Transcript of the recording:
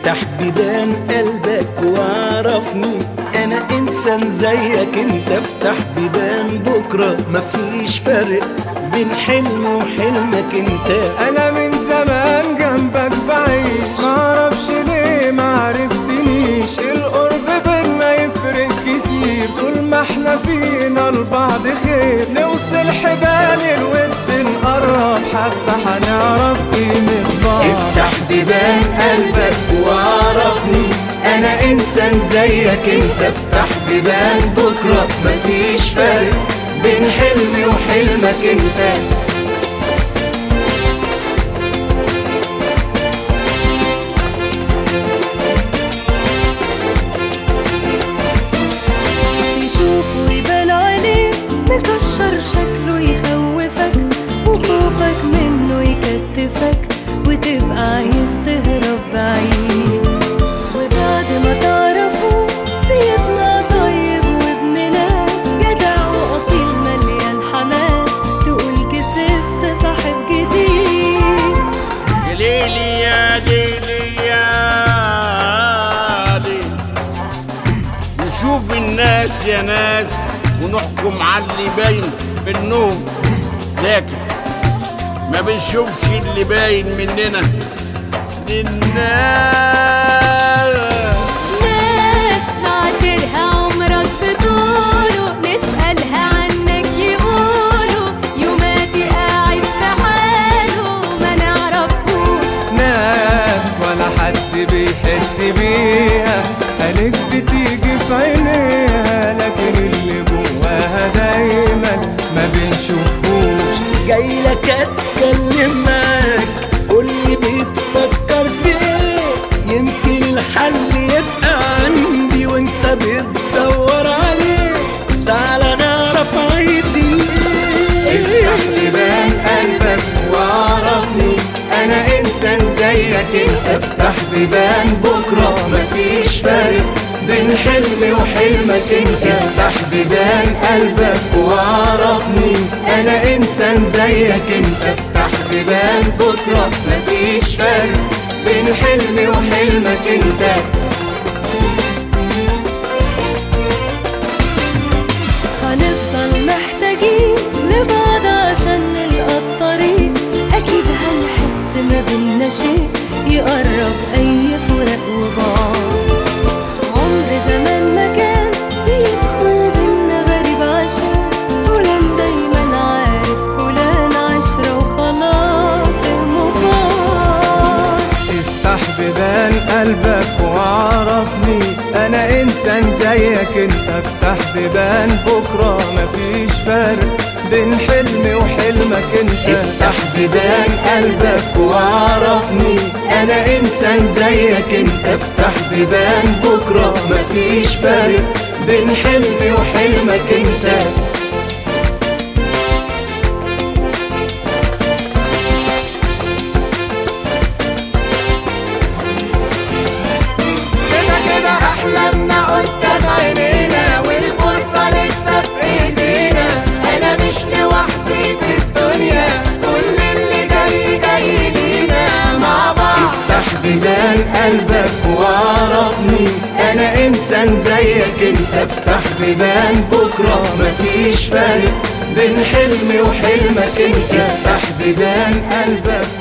افتح بيبان قلبك وعرفني انا انسان زيك انت. افتح بيبان بكرة مفيش فرق بين حلم وحلمك انت. انا من زمان جنبك بعيش، معرفش ليه معرفتنيش. القرب بينا يفرق كتير، طول ما احنا فينا لبعض خير. نوصل حبال الود نقرب حبة هنعرف قيمة بعض. افتح بيبان قلبك وعرفني انا انسان زيك انت. افتح بيبان بكرة مفيش فرق بين حلمي وحلمك انت. يشوفه يبان عليه مكشر شكله يخوفك، وخوفك منه يكتفك وتبقى عايز تهرب بعيد. وبعد ما تعرفه بيطلع طيب وابن ناس، جدع وأصيل مليان حماس، تقول كسبت صاحب جديد. يا ليلي يا ليلي يا ليلي، نشوف الناس يا ناس ونحكم على اللي باين منهم، لكن ما بنشوفش اللي باين مننا للناس. ناس معاشرها عمرك بطوله، نسألها عنك يقولوا يوماتي قاعد في حاله ما نعرفهوش. ناس ولا حد بيحس بيها، قالك بتيجي في عينيها، لكن اللي جواها دايما ما بنشوفوش. جاي لك اتكلم معاك قولي بتفكر في ايه، يمكن الحل يبقى عندي وانت بتدور عليه. تعالى نعرف عايزين ايه. افتح بيبان قلبك وعرفني انا انسان زيك انت. افتح بيبان بكرة مفيش فرق بين حلمي وحلمك انت. افتح بيبان قلبك وعرفني انا انسان زيك انت. افتح بيبان بكرة مفيش فرق بين حلمي وحلمك انت. هنفضل محتاجين لبعض عشان نلقى الطريق، أكيد هنحس ما بينا شيء يقرب أي فراق وبعض. عمر زمان ما كان بيدخل بينا غريب، عشان فلان دايما عارف فلان، عشرة وخلاص المبار. افتح بيبان قلبك وعرفني انا انسان زيك انت. افتح بيبان بكرة مفيش فرق بين حلمي وحلمك انت. افتح بيبان قلبك وعرفني انا انسان زيك انت. افتح بيبان بكرة مفيش فرق بين حلمي وحلمك انت. أحلامنا قدام عينينا والفرصة لسه في ايدينا. أنا مش لوحدي في الدنيا، كل اللي جاي جاي لينا مع بعض. افتح بيبان قلبك وعرفني انا انسان زيك انت. افتح بيبان بكرة مفيش فرق بين حلمي وحلمك انت. افتح بيبان قلبك